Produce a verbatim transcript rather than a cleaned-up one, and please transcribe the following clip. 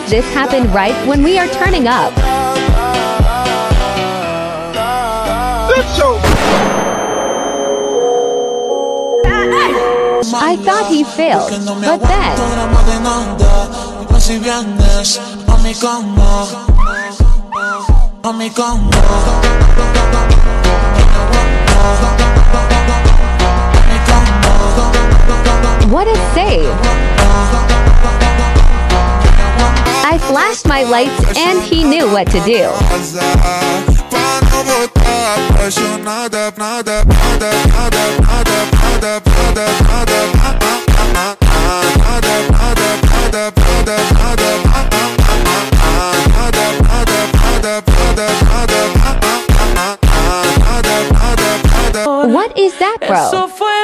does this happen right when we are turning up? I thought he failed, but then... What a save! I flashed my lights and he knew what to do. What is that, bro?